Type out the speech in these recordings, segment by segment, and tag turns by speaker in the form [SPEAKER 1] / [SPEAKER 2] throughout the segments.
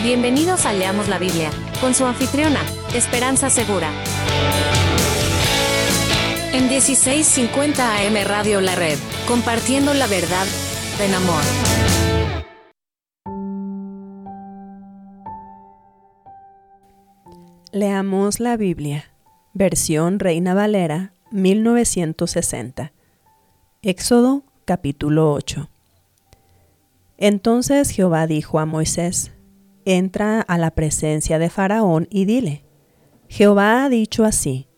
[SPEAKER 1] Bienvenidos a Leamos la Biblia, con su anfitriona, Esperanza Segura. En 1650 AM Radio La Red, compartiendo la verdad en amor.
[SPEAKER 2] Leamos la Biblia, versión Reina Valera, 1960. Éxodo, capítulo 8. Entonces Jehová dijo a Moisés: Entra a la presencia de Faraón y dile: Jehová ha dicho así: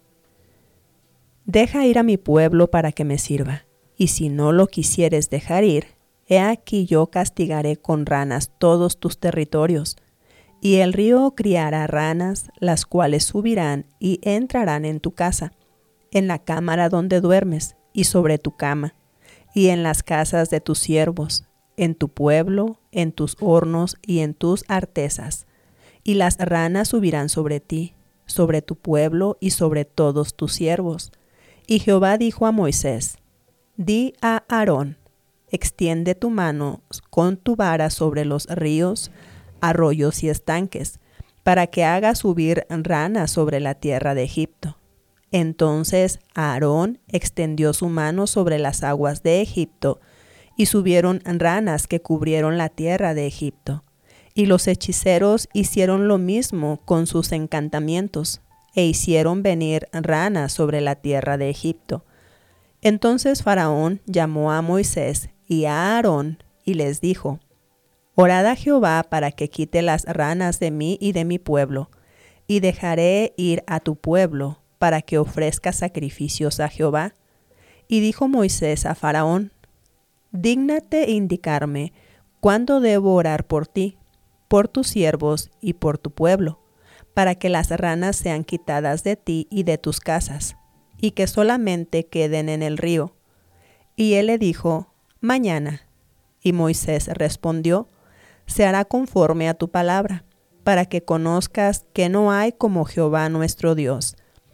[SPEAKER 2] Deja ir a mi pueblo para que me sirva, y si no lo quisieres dejar ir, he aquí yo castigaré con ranas todos tus territorios, y el río criará ranas, las cuales subirán y entrarán en tu casa, en la cámara donde duermes, y sobre tu cama, y en las casas de tus siervos, en tu pueblo, en tus hornos y en tus artesas. Y las ranas subirán sobre ti, sobre tu pueblo y sobre todos tus siervos. Y Jehová dijo a Moisés: Di a Aarón: Extiende tu mano con tu vara sobre los ríos, arroyos y estanques, para que haga subir ranas sobre la tierra de Egipto. Entonces Aarón extendió su mano sobre las aguas de Egipto, y subieron ranas que cubrieron la tierra de Egipto. Y los hechiceros hicieron lo mismo con sus encantamientos, e hicieron venir ranas sobre la tierra de Egipto. Entonces Faraón llamó a Moisés y a Aarón, y les dijo: Orad a Jehová para que quite las ranas de mí y de mi pueblo, y dejaré ir a tu pueblo, para que ofrezca sacrificios a Jehová. Y dijo Moisés a Faraón: Dígnate indicarme cuándo debo orar por ti, por tus siervos y por tu pueblo, para que las ranas sean quitadas de ti y de tus casas, y que solamente queden en el río. Y él le dijo: Mañana. Y Moisés respondió: Se hará conforme a tu palabra, para que conozcas que no hay como Jehová nuestro Dios.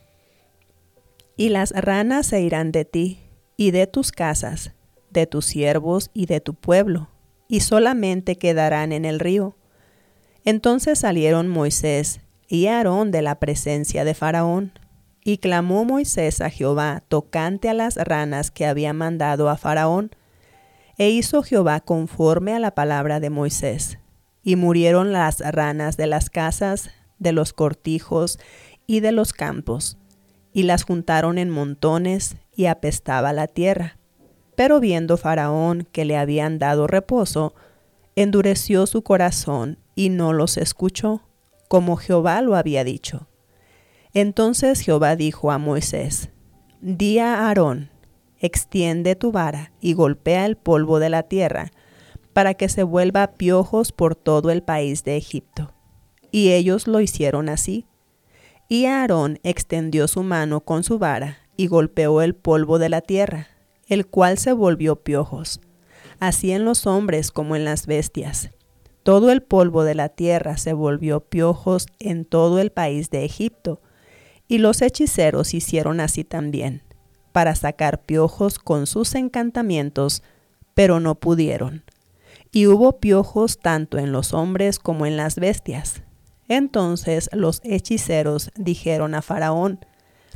[SPEAKER 2] Y las ranas se irán de ti y de tus casas, de tus siervos y de tu pueblo, y solamente quedarán en el río. Entonces salieron Moisés y Aarón de la presencia de Faraón, y clamó Moisés a Jehová tocante a las ranas que había mandado a Faraón. E hizo Jehová conforme a la palabra de Moisés, y murieron las ranas de las casas, de los cortijos y de los campos, y las juntaron en montones, y apestaba la tierra. Pero viendo Faraón que le habían dado reposo, endureció su corazón y no los escuchó, como Jehová lo había dicho. Entonces Jehová dijo a Moisés: Di a Aarón: Extiende tu vara y golpea el polvo de la tierra, para que se vuelva piojos por todo el país de Egipto. Y ellos lo hicieron así. Y Aarón extendió su mano con su vara y golpeó el polvo de la tierra, el cual se volvió piojos, así en los hombres como en las bestias. Todo el polvo de la tierra se volvió piojos en todo el país de Egipto, y los hechiceros hicieron así también, para sacar piojos con sus encantamientos, pero no pudieron. Y hubo piojos tanto en los hombres como en las bestias. Entonces los hechiceros dijeron a Faraón: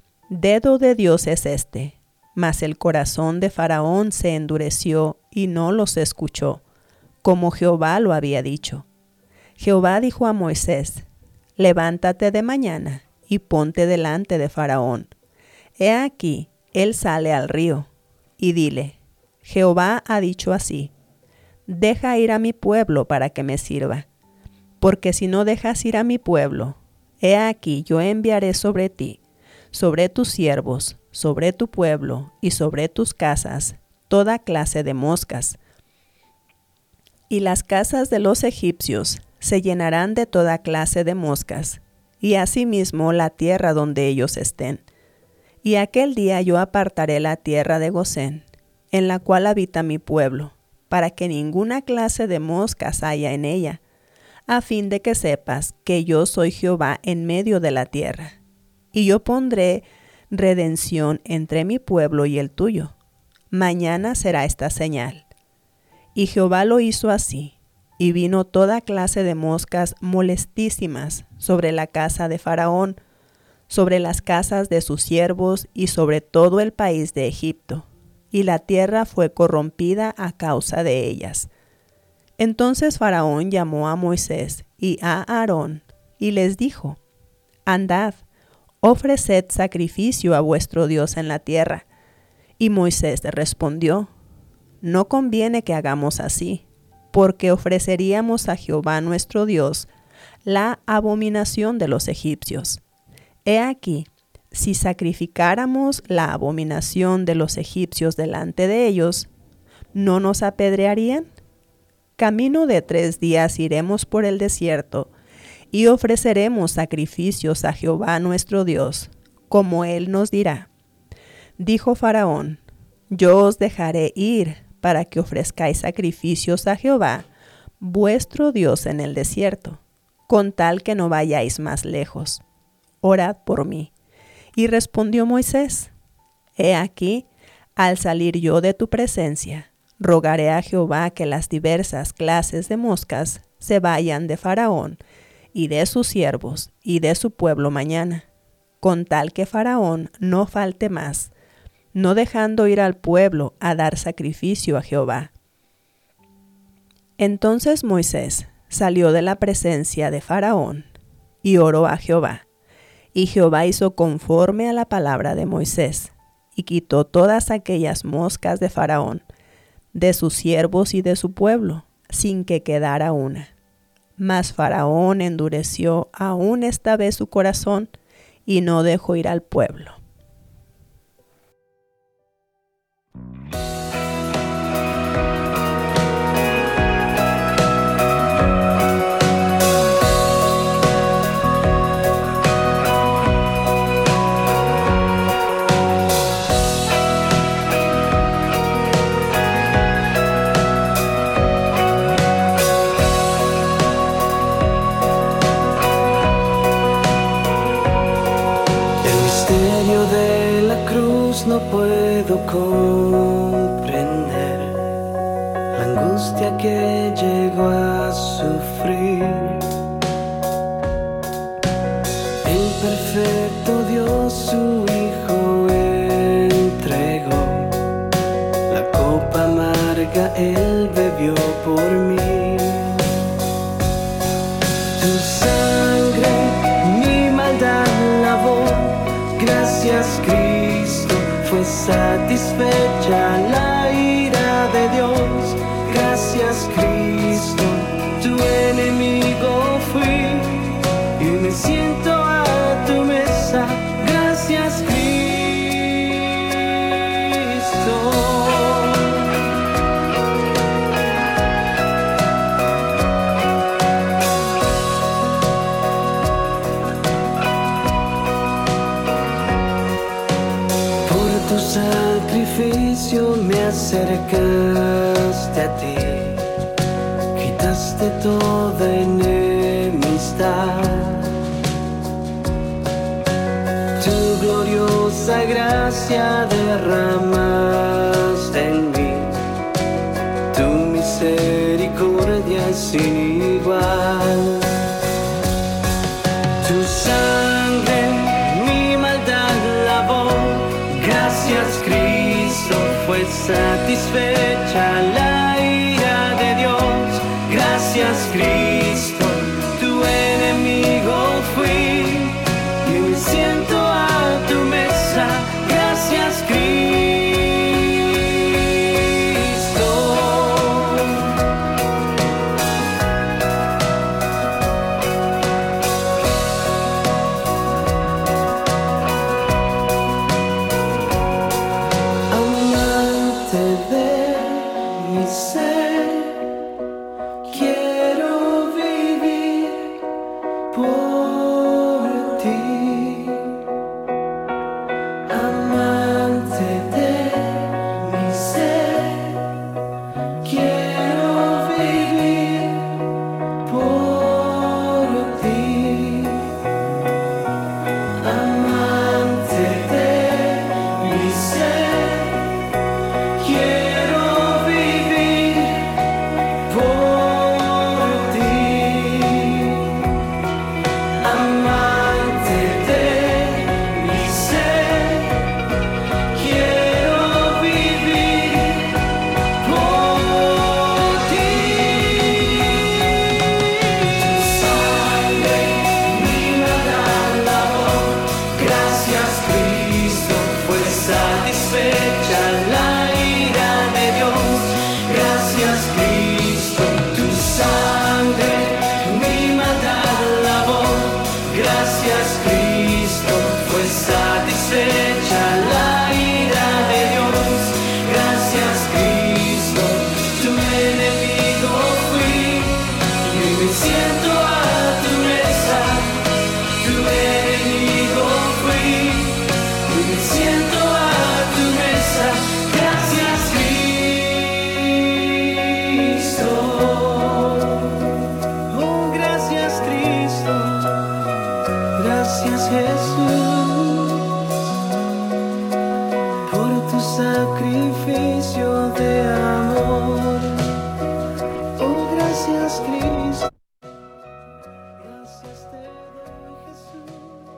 [SPEAKER 2] Dedo de Dios es este. Mas el corazón de Faraón se endureció y no los escuchó, como Jehová lo había dicho. Jehová dijo a Moisés: Levántate de mañana y ponte delante de Faraón. He aquí, él sale al río. Y dile: Jehová ha dicho así: Deja ir a mi pueblo para que me sirva. Porque si no dejas ir a mi pueblo, he aquí yo enviaré sobre ti, sobre tus siervos, sobre tu pueblo y sobre tus casas, toda clase de moscas. Y las casas de los egipcios se llenarán de toda clase de moscas, y asimismo la tierra donde ellos estén. Y aquel día yo apartaré la tierra de Gosén, en la cual habita mi pueblo, para que ninguna clase de moscas haya en ella, a fin de que sepas que yo soy Jehová en medio de la tierra. Y yo pondré redención entre mi pueblo y el tuyo. Mañana será esta señal. Y Jehová lo hizo así. y vino toda clase de moscas molestísimas sobre la casa de Faraón, sobre las casas de sus siervos y sobre todo el país de Egipto, y la tierra fue corrompida a causa de ellas. Entonces Faraón llamó a Moisés y a Aarón y les dijo: Andad, ofreced sacrificio a vuestro Dios en la tierra. Y Moisés respondió: No conviene que hagamos así, porque ofreceríamos a Jehová nuestro Dios la abominación de los egipcios. He aquí, si sacrificáramos la abominación de los egipcios delante de ellos, ¿no nos apedrearían? Camino de 3 días iremos por el desierto, y ofreceremos sacrificios a Jehová nuestro Dios, como Él nos dirá. Dijo Faraón: Yo os dejaré ir para que ofrezcáis sacrificios a Jehová, vuestro Dios, en el desierto, con tal que no vayáis más lejos. Orad por mí. Y respondió Moisés: He aquí, al salir yo de tu presencia, rogaré a Jehová que las diversas clases de moscas se vayan de Faraón, y de sus siervos, y de su pueblo mañana, con tal que Faraón no falte más, no dejando ir al pueblo a dar sacrificio a Jehová. Entonces Moisés salió de la presencia de Faraón, y oró a Jehová. Y Jehová hizo conforme a la palabra de Moisés, y quitó todas aquellas moscas de Faraón, de sus siervos y de su pueblo, sin que quedara una. Mas Faraón endureció aún esta vez su corazón, y no dejó ir al pueblo.
[SPEAKER 3] No puedo comprender la angustia que llegó a sufrir. El perfecto Dios su Hijo entregó, la copa amarga Él bebió por mí. Tu sangre mi maldad lavó, gracias Cristo. Fue satisfecha la ira de Dios, gracias Cristo. Tu enemigo fui y me siento a tu mesa, gracias Cristo. Tu sacrificio me acercaste a ti, quitaste toda enemistad. Tu gloriosa gracia derramaste en mí, tu misericordia es sin igual. Tu sangre mi maldad lavó, gracias Cristo, fue satisfecha la ira de Dios, gracias Cristo. Tu enemigo fui y me siento a tu mesa, gracias Cristo. Quiero Gracias, Cristo. Gracias te doy, Jesús.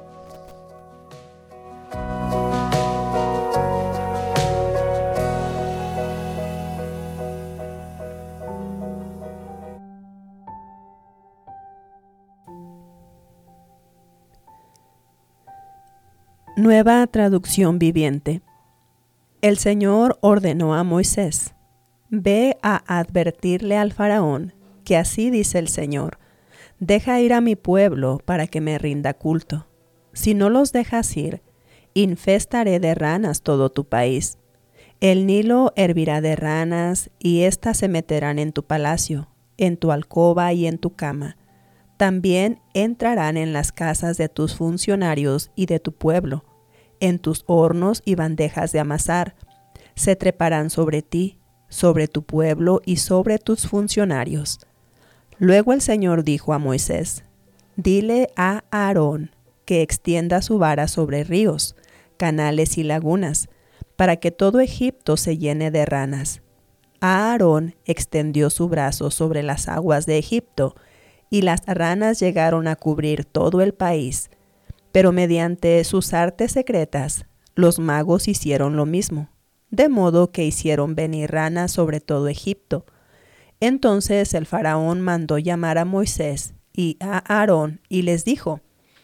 [SPEAKER 2] Nueva traducción viviente. El Señor ordenó a Moisés: Ve a advertirle al faraón que así dice el Señor: deja ir a mi pueblo para que me rinda culto. Si no los dejas ir, infestaré de ranas todo tu país. El Nilo hervirá de ranas, y éstas se meterán en tu palacio, en tu alcoba y en tu cama. También entrarán en las casas de tus funcionarios y de tu pueblo, en tus hornos y bandejas de amasar. Se treparán sobre ti, sobre tu pueblo y sobre tus funcionarios. Luego el Señor dijo a Moisés: Dile a Aarón que extienda su vara sobre ríos, canales y lagunas, para que todo Egipto se llene de ranas. Aarón extendió su brazo sobre las aguas de Egipto, y las ranas llegaron a cubrir todo el país. Pero mediante sus artes secretas, los magos hicieron lo mismo, de modo que hicieron venir ranas sobre todo Egipto. Entonces el faraón mandó llamar a Moisés y a Aarón y les dijo: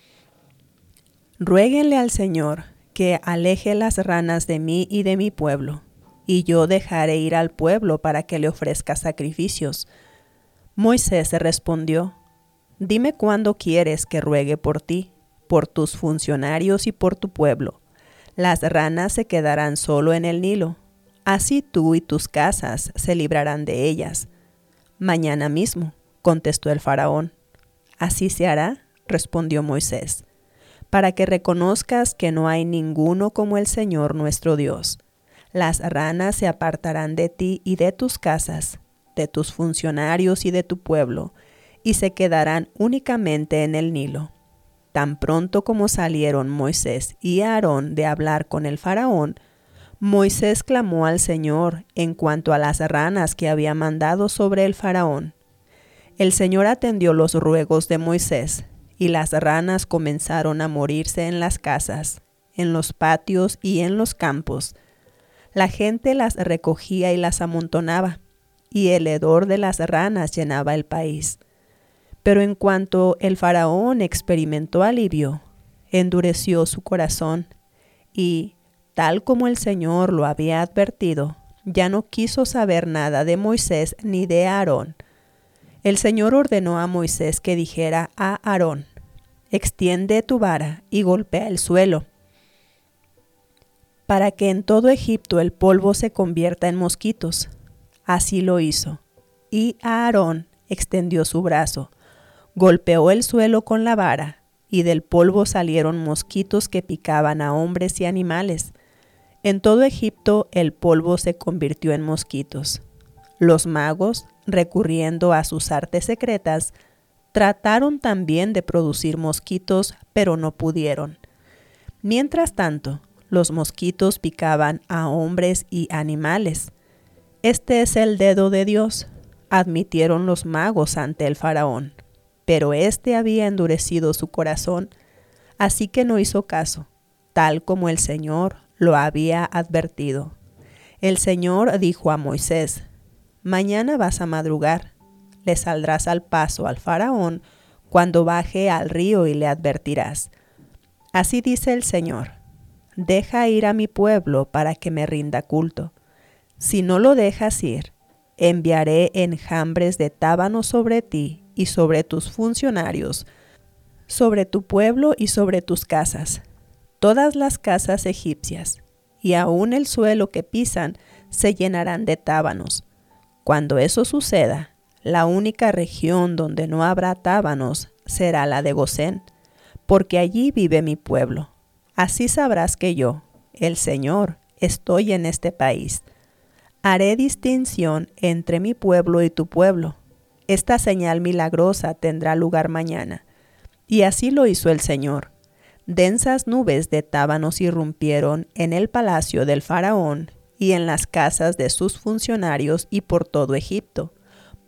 [SPEAKER 2] Ruéguenle al Señor que aleje las ranas de mí y de mi pueblo, y yo dejaré ir al pueblo para que le ofrezca sacrificios. Moisés respondió: Dime cuándo quieres que ruegue por ti, por tus funcionarios y por tu pueblo. Las ranas se quedarán solo en el Nilo. Así tú y tus casas se librarán de ellas. Mañana mismo, contestó el faraón. Así se hará, respondió Moisés, para que reconozcas que no hay ninguno como el Señor nuestro Dios. Las ranas se apartarán de ti y de tus casas, de tus funcionarios y de tu pueblo, y se quedarán únicamente en el Nilo. Tan pronto como salieron Moisés y Aarón de hablar con el faraón, Moisés clamó al Señor en cuanto a las ranas que había mandado sobre el faraón. El Señor atendió los ruegos de Moisés, y las ranas comenzaron a morirse en las casas, en los patios y en los campos. La gente las recogía y las amontonaba, y el hedor de las ranas llenaba el país. Pero en cuanto el faraón experimentó alivio, endureció su corazón y, tal como el Señor lo había advertido, ya no quiso saber nada de Moisés ni de Aarón. El Señor ordenó a Moisés que dijera a Aarón: Extiende tu vara y golpea el suelo, para que en todo Egipto el polvo se convierta en mosquitos. Así lo hizo, y Aarón extendió su brazo, golpeó el suelo con la vara, y del polvo salieron mosquitos que picaban a hombres y animales. En todo Egipto el polvo se convirtió en mosquitos. Los magos, recurriendo a sus artes secretas, trataron también de producir mosquitos, pero no pudieron. Mientras tanto, los mosquitos picaban a hombres y animales. Este es el dedo de Dios, admitieron los magos ante el faraón. Pero éste había endurecido su corazón, así que no hizo caso, tal como el Señor lo había advertido. El Señor dijo a Moisés: Mañana vas a madrugar, le saldrás al paso al faraón cuando baje al río y le advertirás: Así dice el Señor: Deja ir a mi pueblo para que me rinda culto. Si no lo dejas ir, enviaré enjambres de tábano sobre ti y sobre tus funcionarios, sobre tu pueblo y sobre tus casas. Todas las casas egipcias, y aun el suelo que pisan, se llenarán de tábanos. Cuando eso suceda, la única región donde no habrá tábanos será la de Gosén, porque allí vive mi pueblo. Así sabrás que yo, el Señor, estoy en este país. Haré distinción entre mi pueblo y tu pueblo. Esta señal milagrosa tendrá lugar mañana. Y así lo hizo el Señor. Densas nubes de tábanos irrumpieron en el palacio del faraón y en las casas de sus funcionarios y por todo Egipto.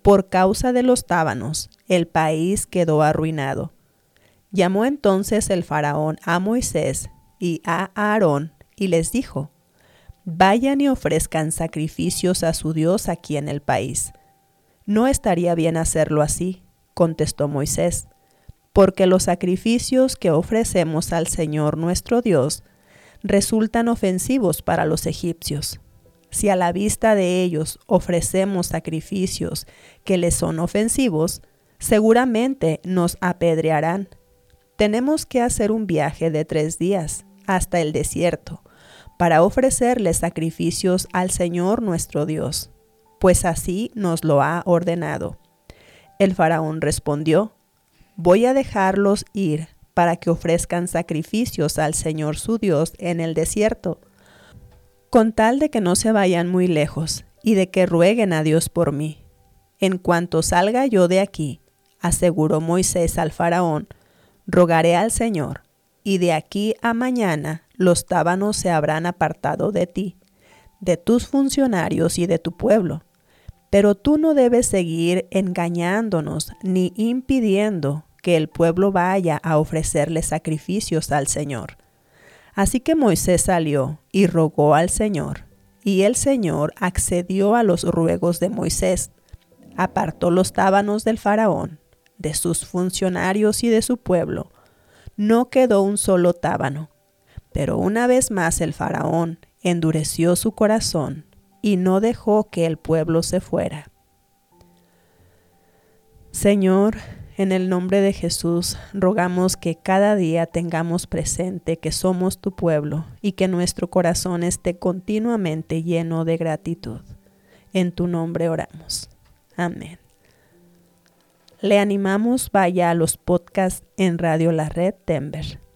[SPEAKER 2] Por causa de los tábanos, el país quedó arruinado. Llamó entonces el faraón a Moisés y a Aarón y les dijo: vayan y ofrezcan sacrificios a su Dios aquí en el país. No estaría bien hacerlo así, contestó Moisés, porque los sacrificios que ofrecemos al Señor nuestro Dios resultan ofensivos para los egipcios. Si a la vista de ellos ofrecemos sacrificios que les son ofensivos, seguramente nos apedrearán. Tenemos que hacer un viaje de 3 días hasta el desierto para ofrecerles sacrificios al Señor nuestro Dios, pues así nos lo ha ordenado. El faraón respondió: voy a dejarlos ir para que ofrezcan sacrificios al Señor su Dios en el desierto, con tal de que no se vayan muy lejos y de que rueguen a Dios por mí. En cuanto salga yo de aquí, aseguró Moisés al faraón, rogaré al Señor, y de aquí a mañana los tábanos se habrán apartado de ti, de tus funcionarios y de tu pueblo. Pero tú no debes seguir engañándonos ni impidiendo que el pueblo vaya a ofrecerle sacrificios al Señor. Así que Moisés salió y rogó al Señor, y el Señor accedió a los ruegos de Moisés. Apartó los tábanos del faraón, de sus funcionarios y de su pueblo. No quedó un solo tábano. Pero una vez más el faraón endureció su corazón y no dejó que el pueblo se fuera. Señor, en el nombre de Jesús, rogamos que cada día tengamos presente que somos tu pueblo y que nuestro corazón esté continuamente lleno de gratitud. En tu nombre oramos. Amén. Le animamos, vaya a los podcasts en Radio La Red Denver.